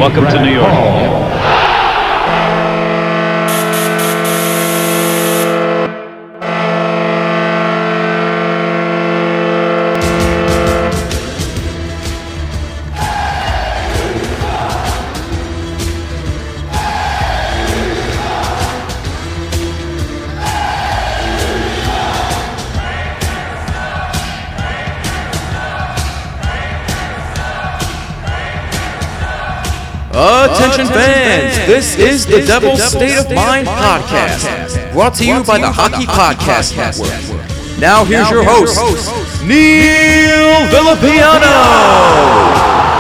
Welcome to New York. Attention fans, this is the Devil's State of Mind podcast, brought to you by the Hockey Podcast Network. Now here's your host, Neil Villapiano.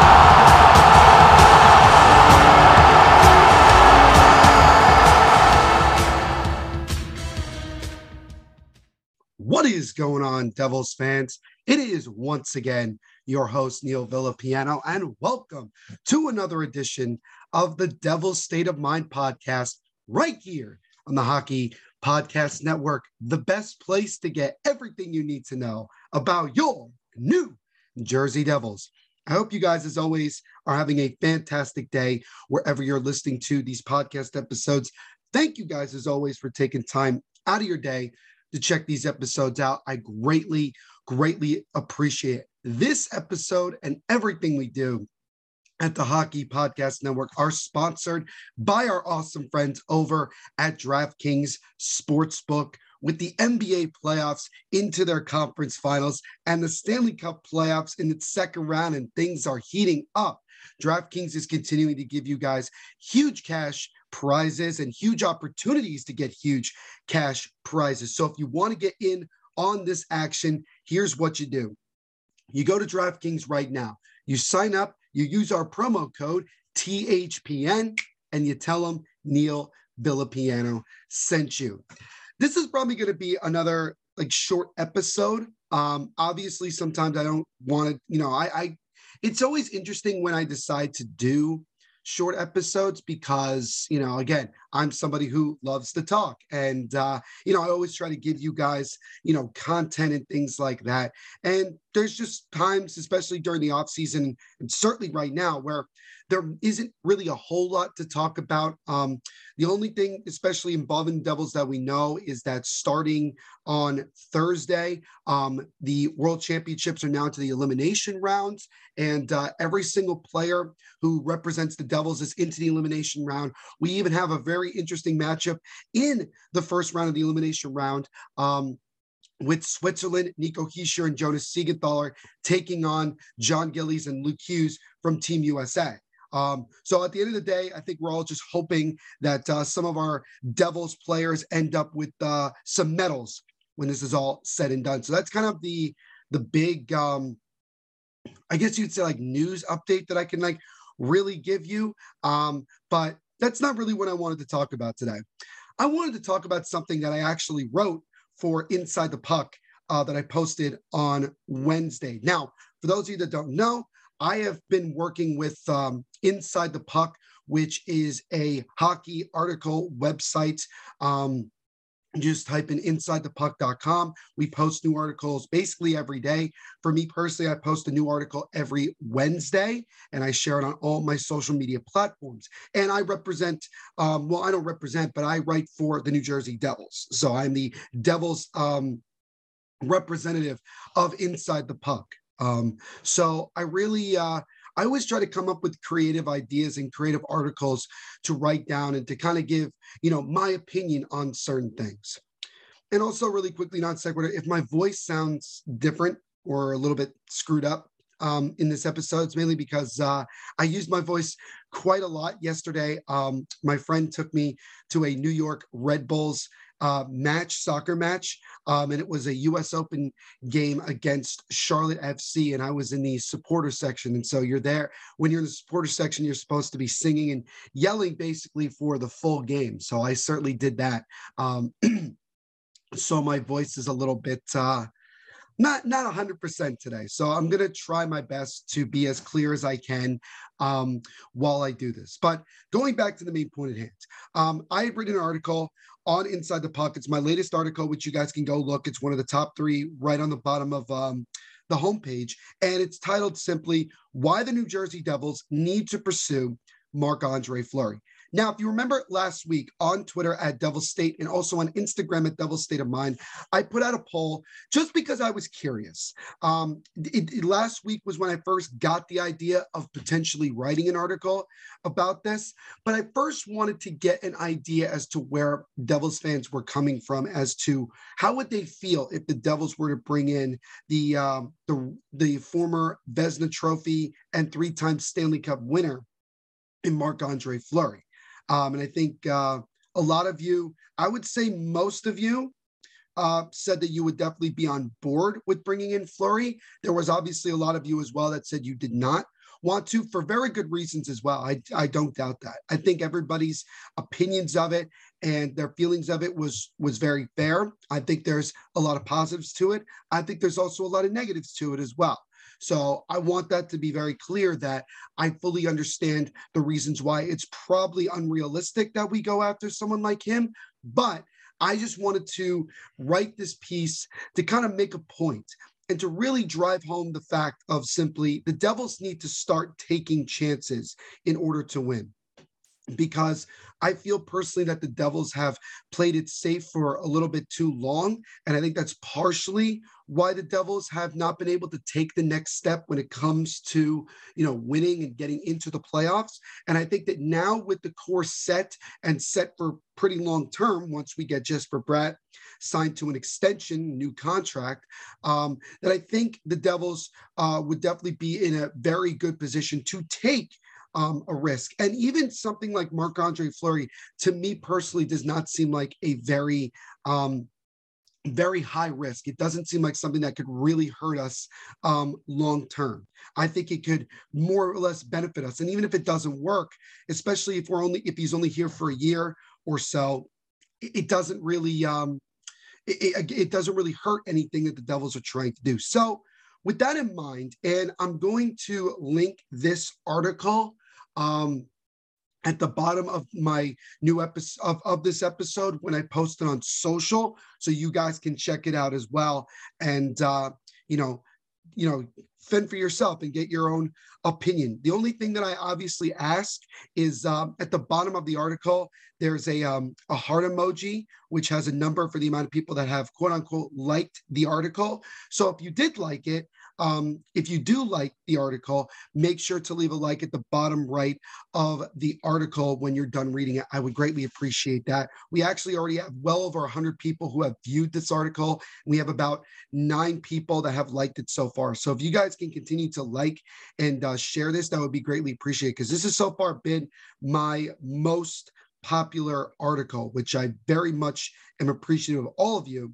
What is going on, Devils fans? It is once again your host, Neil Villapiano, and welcome to another edition of the Devil's State of Mind podcast right here on the Hockey Podcast Network, the best place to get everything you need to know about your New Jersey Devils. I hope you guys, as always, are having a fantastic day wherever you're listening to these podcast episodes. Thank you guys, as always, for taking time out of your day to check these episodes out. I greatly appreciate it. This episode and everything we do at the Hockey Podcast Network are sponsored by our awesome friends over at DraftKings Sportsbook. With the NBA playoffs into their conference finals and the Stanley Cup playoffs in its second round, and things are heating up, DraftKings is continuing to give you guys huge cash prizes and huge opportunities to get huge cash prizes. So if you want to get in on this action, here's what you do. You go to DraftKings right now. You sign up, you use our promo code THPN, and you tell them Neil Villapiano sent you. This is probably going to be another short episode. Obviously, sometimes I don't want to, it's always interesting when I decide to do short episodes because, again, I'm somebody who loves to talk, and, I always try to give you guys, content and things like that. And there's just times, especially during the off season, and certainly right now, where there isn't really a whole lot to talk about. The only thing, especially involving Devils, that we know is that starting on Thursday, the World Championships are now to the elimination rounds, and every single player who represents the Devils is into the elimination round. We even have a very interesting matchup in the first round of the elimination round, with Switzerland, Nico Hischier and Jonas Siegenthaler taking on John Gillies and Luke Hughes from Team USA. So at the end of the day, I think we're all just hoping that some of our Devils players end up with some medals when this is all said and done. So that's kind of the big, I guess you'd say, news update that I can really give you. But that's not really what I wanted to talk about today. I wanted to talk about something that I actually wrote for Inside the Puck that I posted on Wednesday. Now, for those of you that don't know, I have been working with Inside the Puck, which is a hockey article website. Just type in InsideThePuck.com. We post new articles basically every day. For me personally, I post a new article every Wednesday, and I share it on all my social media platforms. And I represent, I don't represent, but I write for the New Jersey Devils. So I'm the Devils representative of Inside the Puck. So I really, I always try to come up with creative ideas and creative articles to write down and to kind of give, my opinion on certain things. And also, really quickly, non sequitur, if my voice sounds different or a little bit screwed up in this episode, it's mainly because I used my voice quite a lot yesterday. My friend took me to a New York Red Bulls soccer match, and it was a U.S. Open game against Charlotte FC, and I was in the supporter section. And so you're there. When you're in the supporter section, you're supposed to be singing and yelling basically for the full game. So I certainly did that. So my voice is a little bit not 100% today. So I'm going to try my best to be as clear as I can while I do this. But going back to the main point at hand, I had written an article on Inside the Puck. It's my latest article, which you guys can go look. It's one of the top 3 right on the bottom of the homepage. And it's titled simply, Why the New Jersey Devils Need to Pursue Marc-Andre Fleury. Now, if you remember last week on Twitter at Devil State and also on Instagram at Devil State of Mind, I put out a poll just because I was curious. Last week was when I first got the idea of potentially writing an article about this, but I first wanted to get an idea as to where Devils fans were coming from, as to how would they feel if the Devils were to bring in the former Vezina Trophy and 3-time Stanley Cup winner in Marc-Andre Fleury. And I think a lot of you, I would say most of you, said that you would definitely be on board with bringing in Fleury. There was obviously a lot of you as well that said you did not want to, for very good reasons as well. I don't doubt that. I think everybody's opinions of it and their feelings of it was very fair. I think there's a lot of positives to it. I think there's also a lot of negatives to it as well. So I want that to be very clear, that I fully understand the reasons why it's probably unrealistic that we go after someone like him. But I just wanted to write this piece to kind of make a point and to really drive home the fact of simply the Devils need to start taking chances in order to win. Because I feel personally that the Devils have played it safe for a little bit too long. And I think that's partially why the Devils have not been able to take the next step when it comes to, winning and getting into the playoffs. And I think that now with the core set for pretty long term, once we get Jesper Bratt signed to an extension, new contract, that I think the Devils would definitely be in a very good position to take a risk. And even something like Marc-Andre Fleury, to me personally, does not seem like a very high risk. It doesn't seem like something that could really hurt us long term. I think it could more or less benefit us. And even if it doesn't work, especially if he's only here for a year or so, it doesn't really it doesn't really hurt anything that the Devils are trying to do. So with that in mind, and I'm going to link this article at the bottom of my new episode of this episode when I post it on social, so you guys can check it out as well. And fend for yourself and get your own opinion. The only thing that I obviously ask is at the bottom of the article, there's a heart emoji, which has a number for the amount of people that have quote unquote liked the article. So if you did like it, if you do like the article, make sure to leave a like at the bottom right of the article when you're done reading it. I would greatly appreciate that. We actually already have well over 100 people who have viewed this article. We have about 9 people that have liked it so far. So if you guys can continue to like and share this, that would be greatly appreciated, because this has so far been my most popular article, which I very much am appreciative of all of you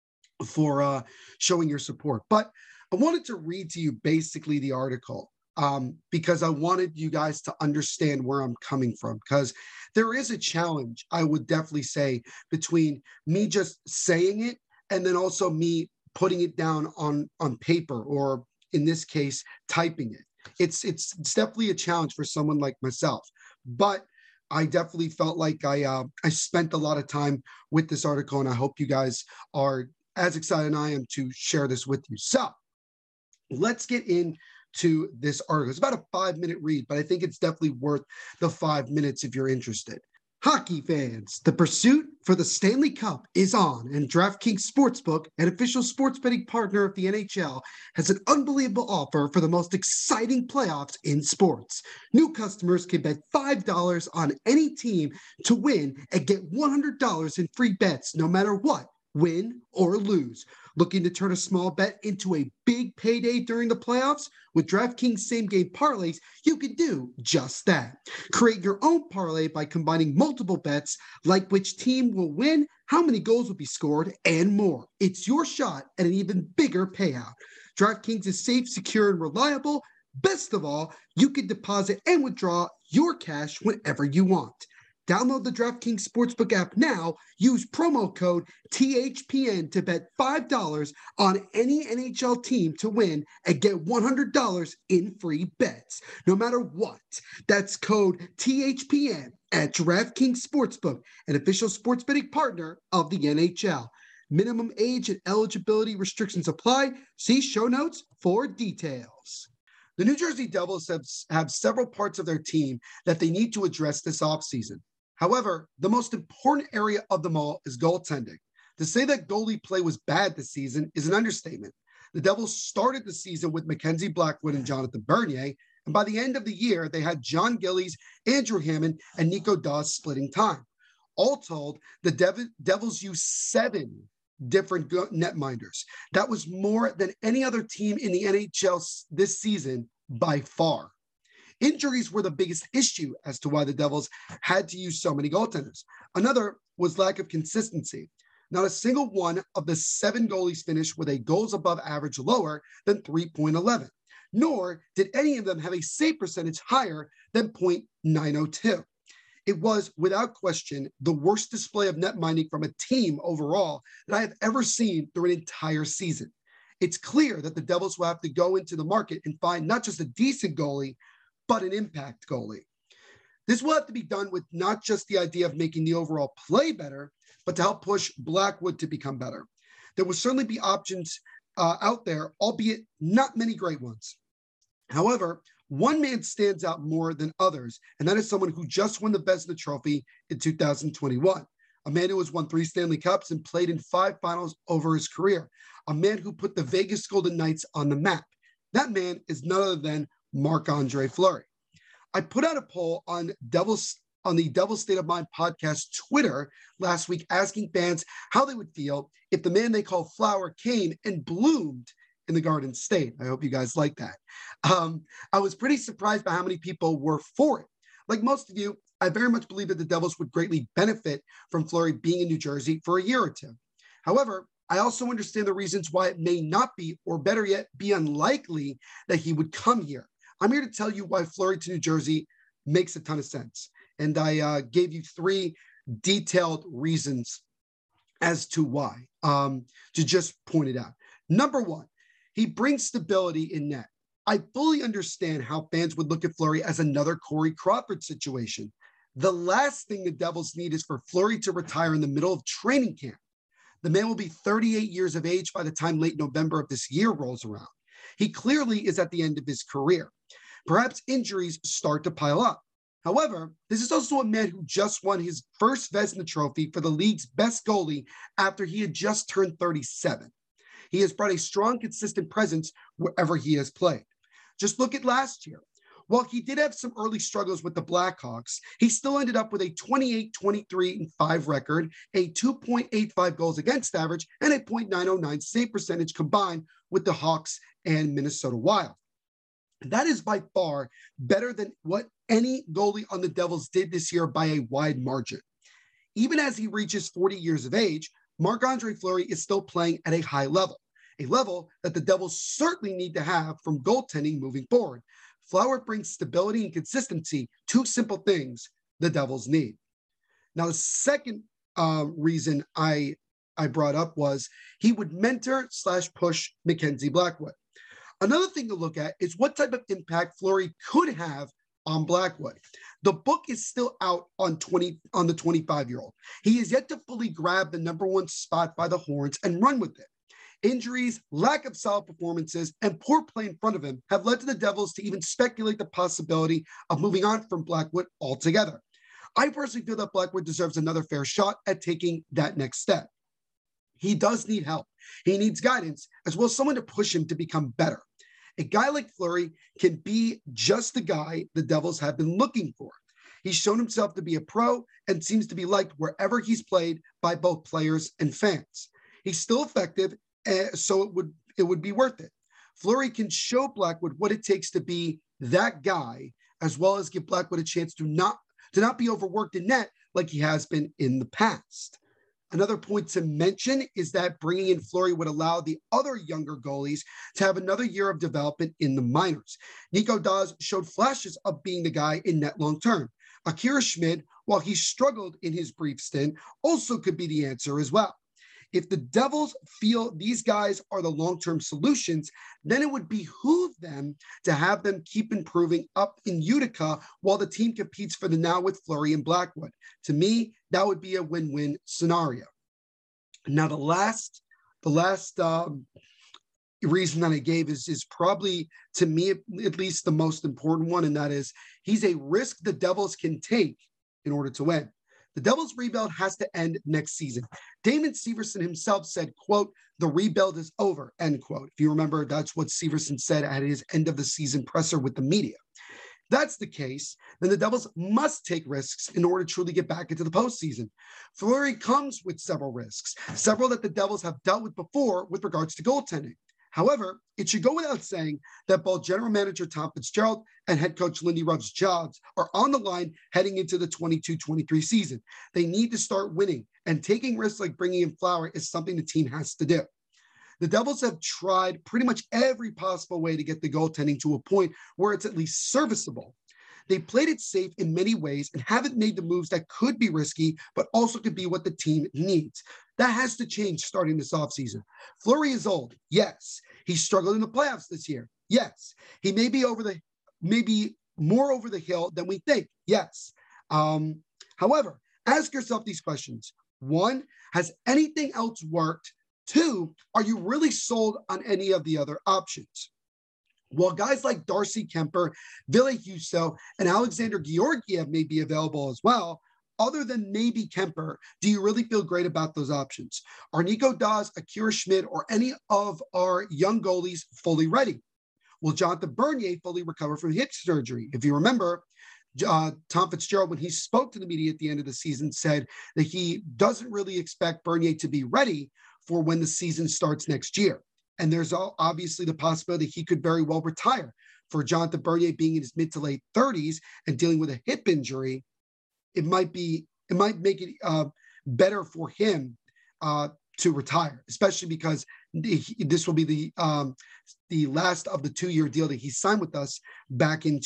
for showing your support. But I wanted to read to you basically the article because I wanted you guys to understand where I'm coming from, because there is a challenge, I would definitely say, between me just saying it and then also me putting it down on paper, or in this case, typing it. It's definitely a challenge for someone like myself, but I definitely felt like I spent a lot of time with this article, and I hope you guys are as excited as I am to share this with you. So let's get into this article. It's about a 5-minute read, but I think it's definitely worth the 5 minutes if you're interested. Hockey fans, the pursuit for the Stanley Cup is on, and DraftKings Sportsbook, an official sports betting partner of the NHL, has an unbelievable offer for the most exciting playoffs in sports. New customers can bet $5 on any team to win and get $100 in free bets no matter what, win or lose. Looking to turn a small bet into a big payday during the playoffs? With DraftKings same-game parlays, you can do just that. Create your own parlay by combining multiple bets, like which team will win, how many goals will be scored, and more. It's your shot at an even bigger payout. DraftKings is safe, secure, and reliable. Best of all, you can deposit and withdraw your cash whenever you want. Download the DraftKings Sportsbook app now. Use promo code THPN to bet $5 on any NHL team to win and get $100 in free bets, no matter what. That's code THPN at DraftKings Sportsbook, an official sports betting partner of the NHL. Minimum age and eligibility restrictions apply. See show notes for details. The New Jersey Devils have several parts of their team that they need to address this offseason. However, the most important area of them all is goaltending. To say that goalie play was bad this season is an understatement. The Devils started the season with Mackenzie Blackwood and Jonathan Bernier, and by the end of the year, they had John Gillies, Andrew Hammond, and Nico Daws splitting time. All told, the Devils used 7 different netminders. That was more than any other team in the NHL this season by far. Injuries were the biggest issue as to why the Devils had to use so many goaltenders. Another was lack of consistency. Not a single one of the 7 goalies finished with a goals above average lower than 3.11, nor did any of them have a save percentage higher than .902. It was, without question, the worst display of net minding from a team overall that I have ever seen through an entire season. It's clear that the Devils will have to go into the market and find not just a decent goalie, but an impact goalie. This will have to be done with not just the idea of making the overall play better, but to help push Blackwood to become better. There will certainly be options out there, albeit not many great ones. However, one man stands out more than others, and that is someone who just won the Vezina Trophy in 2021. A man who has won 3 Stanley Cups and played in 5 finals over his career. A man who put the Vegas Golden Knights on the map. That man is none other than Marc-Andre Fleury. I put out a poll on the Devil State of Mind podcast Twitter last week, asking fans how they would feel if the man they call Flower came and bloomed in the Garden State. I hope you guys like that. I was pretty surprised by how many people were for it. Like most of you, I very much believe that the Devils would greatly benefit from Fleury being in New Jersey for a year or 2. However, I also understand the reasons why it may not be, or better yet, be unlikely that he would come here. I'm here to tell you why Fleury to New Jersey makes a ton of sense. And I gave you 3 detailed reasons as to why, to just point it out. Number 1, he brings stability in net. I fully understand how fans would look at Fleury as another Corey Crawford situation. The last thing the Devils need is for Fleury to retire in the middle of training camp. The man will be 38 years of age by the time late November of this year rolls around. He clearly is at the end of his career. Perhaps injuries start to pile up. However, this is also a man who just won his first Vezina Trophy for the league's best goalie after he had just turned 37. He has brought a strong, consistent presence wherever he has played. Just look at last year. While he did have some early struggles with the Blackhawks, he still ended up with a 28-23-5 record, a 2.85 goals against average, and a .909 save percentage combined with the Hawks and Minnesota Wild. That is by far better than what any goalie on the Devils did this year by a wide margin. Even as he reaches 40 years of age, Marc-Andre Fleury is still playing at a high level, a level that the Devils certainly need to have from goaltending moving forward. Fleury brings stability and consistency, 2 simple things the Devils need. Now, the second reason I brought up was he would mentor/push Mackenzie Blackwood. Another thing to look at is what type of impact Fleury could have on Blackwood. The book is still out on the 25-year-old. He is yet to fully grab the number 1 spot by the horns and run with it. Injuries, lack of solid performances, and poor play in front of him have led to the Devils to even speculate the possibility of moving on from Blackwood altogether. I personally feel that Blackwood deserves another fair shot at taking that next step. He does need help. He needs guidance, as well as someone to push him to become better. A guy like Fleury can be just the guy the Devils have been looking for. He's shown himself to be a pro and seems to be liked wherever he's played by both players and fans. He's still effective, so it would be worth it. Fleury can show Blackwood what it takes to be that guy, as well as give Blackwood a chance to not be overworked in net like he has been in the past. Another point to mention is that bringing in Fleury would allow the other younger goalies to have another year of development in the minors. Nico Daws showed flashes of being the guy in net long term. Akira Schmid, while he struggled in his brief stint, also could be the answer as well. If the Devils feel these guys are the long-term solutions, then it would behoove them to have them keep improving up in Utica while the team competes for the now with Fleury and Blackwood. To me, that would be a win-win scenario. Now, the last reason that I gave is probably, to me, at least the most important one, and that is he's a risk the Devils can take in order to win. The Devils' rebuild has to end next season. Damon Severson himself said, quote, "The rebuild is over," end quote. If you remember, that's what Severson said at his end of the season presser with the media. If that's the case, then the Devils must take risks in order to truly get back into the postseason. Fleury comes with several risks, several that the Devils have dealt with before with regards to goaltending. However, it should go without saying that both general manager Tom Fitzgerald and head coach Lindy Ruff's jobs are on the line heading into the 22-23 season. They need to start winning, and taking risks like bringing in Flower is something the team has to do. The Devils have tried pretty much every possible way to get the goaltending to a point where it's at least serviceable. They played it safe in many ways and haven't made the moves that could be risky, but also could be what the team needs. That has to change starting this offseason. Fleury is old. Yes. He struggled in the playoffs this year. Yes. He may be maybe more over the hill than we think. Yes. However, ask yourself these questions. 1, has anything else worked? 2, are you really sold on any of the other options? While guys like Darcy Kemper, Ville Husso, and Alexander Georgiev may be available as well, other than maybe Kemper, do you really feel great about those options? Are Nico Daws, Akira Schmid, or any of our young goalies fully ready? Will Jonathan Bernier fully recover from hip surgery? If you remember, Tom Fitzgerald, when he spoke to the media at the end of the season, said that he doesn't really expect Bernier to be ready for when the season starts next year. And there's obviously the possibility he could very well retire. For Jonathan Bernier being in his mid to late 30s and dealing with a hip injury, it might make it better for him to retire, especially because this will be the last of the 2-year deal that he signed with us back in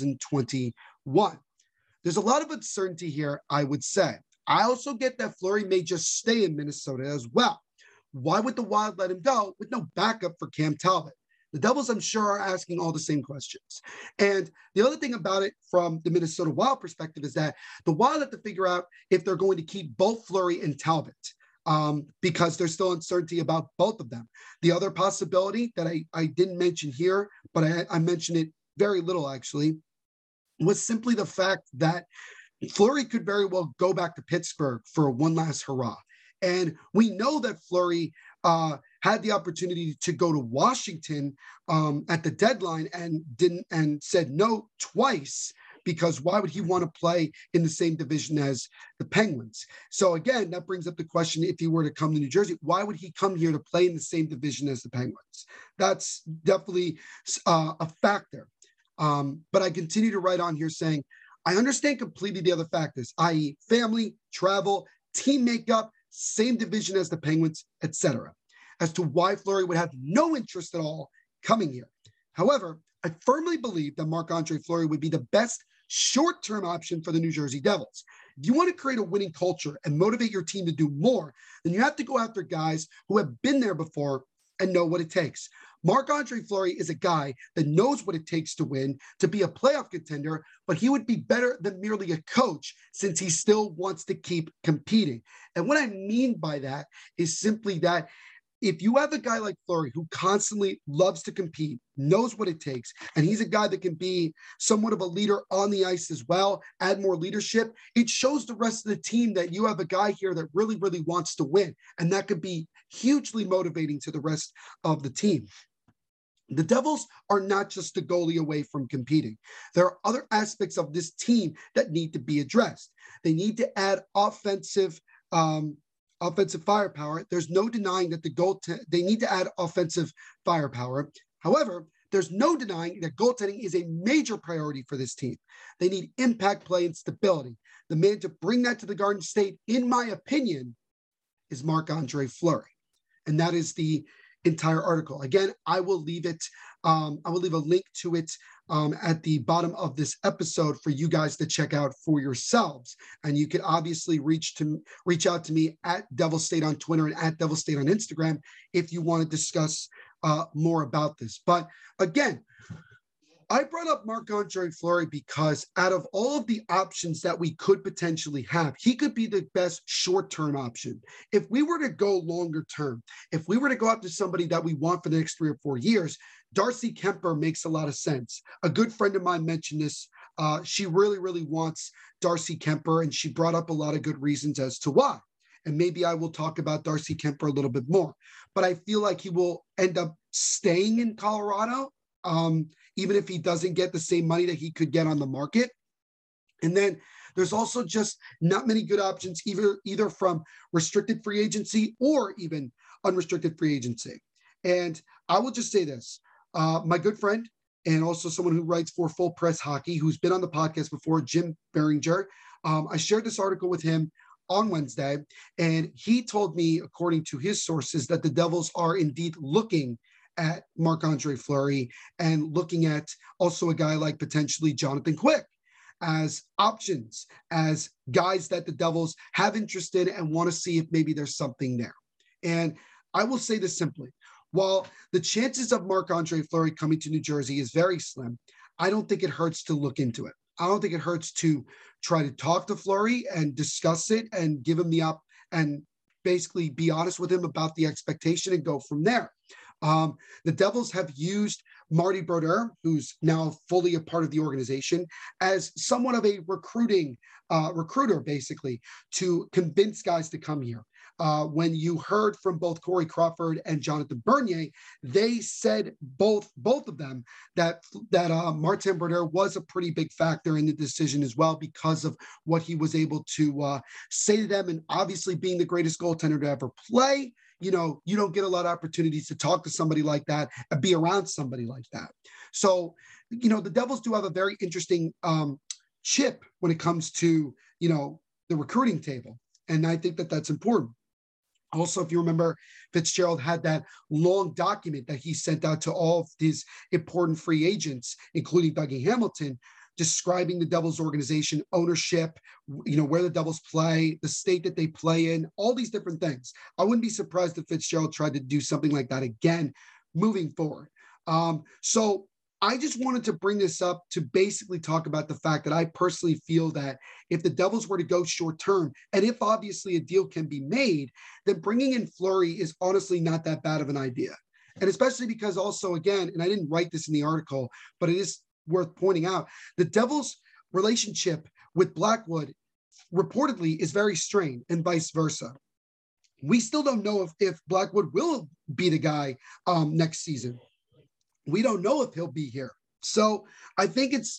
2021. There's a lot of uncertainty here, I would say. I also get that Fleury may just stay in Minnesota as well. Why would the Wild let him go with no backup for Cam Talbot? The Devils, I'm sure, are asking all the same questions. And the other thing about it from the Minnesota Wild perspective is that the Wild have to figure out if they're going to keep both Fleury and Talbot because there's still uncertainty about both of them. The other possibility that I didn't mention here, but I mentioned it very little actually, was simply the fact that Fleury could very well go back to Pittsburgh for one last hurrah. And we know that Fleury had the opportunity to go to Washington at the deadline and said no twice, because why would he want to play in the same division as the Penguins? So again, that brings up the question, if he were to come to New Jersey, why would he come here to play in the same division as the Penguins? That's definitely a factor. But I continue to write on here saying, I understand completely the other factors, i.e. family, travel, team makeup, same division as the Penguins, etc., as to why Fleury would have no interest at all coming here. However, I firmly believe that Marc-Andre Fleury would be the best short-term option for the New Jersey Devils. If you want to create a winning culture and motivate your team to do more, then you have to go after guys who have been there before and know what it takes. Marc-Andre Fleury is a guy that knows what it takes to win, to be a playoff contender, but he would be better than merely a coach since he still wants to keep competing. And what I mean by that is simply that if you have a guy like Fleury who constantly loves to compete, knows what it takes, and he's a guy that can be somewhat of a leader on the ice as well, add more leadership, it shows the rest of the team that you have a guy here that really, really wants to win. And that could be hugely motivating to the rest of the team. The Devils are not just a goalie away from competing. There are other aspects of this team that need to be addressed. They need to add offensive firepower. There's no denying that they need to add offensive firepower. However, there's no denying that goaltending is a major priority for this team. They need impact play and stability. The man to bring that to the Garden State, in my opinion, is Marc-Andre Fleury. And that is the entire article. Again, I will leave it. I will leave a link to it at the bottom of this episode for you guys to check out for yourselves. And you can obviously reach out to me at Devil State on Twitter and at Devil State on Instagram if you want to discuss more about this. But again, I brought up Marc-Andre Fleury because out of all of the options that we could potentially have, he could be the best short-term option. If we were to go longer term, if we were to go after somebody that we want for the next 3 or 4 years, Darcy Kemper makes a lot of sense. A good friend of mine mentioned this. She really, really wants Darcy Kemper, and she brought up a lot of good reasons as to why. And maybe I will talk about Darcy Kemper a little bit more. But I feel like he will end up staying in Colorado, even if he doesn't get the same money that he could get on the market. And then there's also just not many good options, either from restricted free agency or even unrestricted free agency. And I will just say this, my good friend, and also someone who writes for Full Press Hockey, who's been on the podcast before, Jim Beringer, I shared this article with him on Wednesday, and he told me, according to his sources, that the Devils are indeed looking at Marc-Andre Fleury and looking at also a guy like potentially Jonathan Quick as options, as guys that the Devils have interest in and want to see if maybe there's something there. And I will say this simply. While the chances of Marc-Andre Fleury coming to New Jersey is very slim, I don't think it hurts to look into it. I don't think it hurts to try to talk to Fleury and discuss it and give him and basically be honest with him about the expectation and go from there. The Devils have used Marty Brodeur, who's now fully a part of the organization, as somewhat of a recruiter, basically, to convince guys to come here. When you heard from both Corey Crawford and Jonathan Bernier, they said both of them that Martin Brodeur was a pretty big factor in the decision as well because of what he was able to say to them, and obviously being the greatest goaltender to ever play. You know, you don't get a lot of opportunities to talk to somebody like that and be around somebody like that. So, you know, the Devils do have a very interesting chip when it comes to, you know, the recruiting table. And I think that that's important. Also, if you remember, Fitzgerald had that long document that he sent out to all of his important free agents, including Dougie Hamilton, describing the Devils organization, ownership, you know, where the Devils play, the state that they play in, all these different things. I wouldn't be surprised if Fitzgerald tried to do something like that again moving forward. So I just wanted to bring this up to basically talk about the fact that I personally feel that if the Devils were to go short term, and if obviously a deal can be made, then bringing in Fleury is honestly not that bad of an idea. And especially because also, again, and I didn't write this in the article, but it is worth pointing out, the Devils' relationship with Blackwood reportedly is very strained and vice versa. We still don't know if Blackwood will be the guy next season. We don't know if he'll be here. So I think it's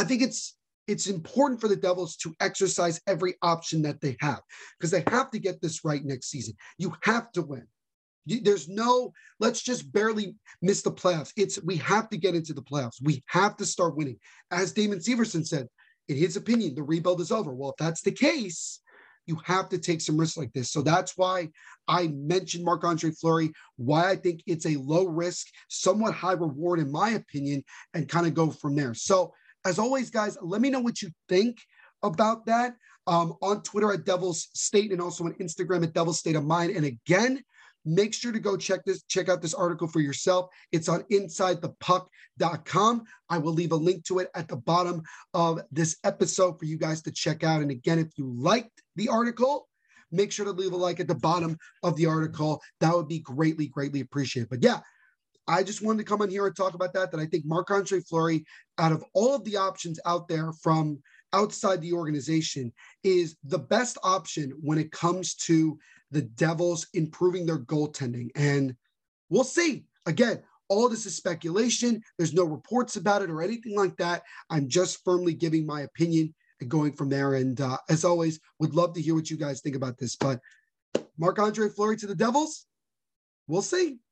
important for the Devils to exercise every option that they have, because they have to get this right next season. You have to win. There's no, let's just barely miss the playoffs. We have to get into the playoffs. We have to start winning. As Damon Severson said, in his opinion, the rebuild is over. Well, if that's the case, you have to take some risks like this. So that's why I mentioned Marc-Andre Fleury, why I think it's a low risk, somewhat high reward, in my opinion, and kind of go from there. So as always, guys, let me know what you think about that on Twitter at Devils State and also on Instagram at Devils State of Mind. And again, make sure to go check out this article for yourself. It's on InsideThePuck.com. I will leave a link to it at the bottom of this episode for you guys to check out. And again, if you liked the article, make sure to leave a like at the bottom of the article. That would be greatly, greatly appreciated. But yeah, I just wanted to come on here and talk about that I think Marc-Andre Fleury, out of all of the options out there from outside the organization, is the best option when it comes to the Devils improving their goaltending. And we'll see. Again, all this is speculation. There's no reports about it or anything like that. I'm just firmly giving my opinion and going from there. And as always, would love to hear what you guys think about this. But Marc-Andre Fleury to the Devils, we'll see.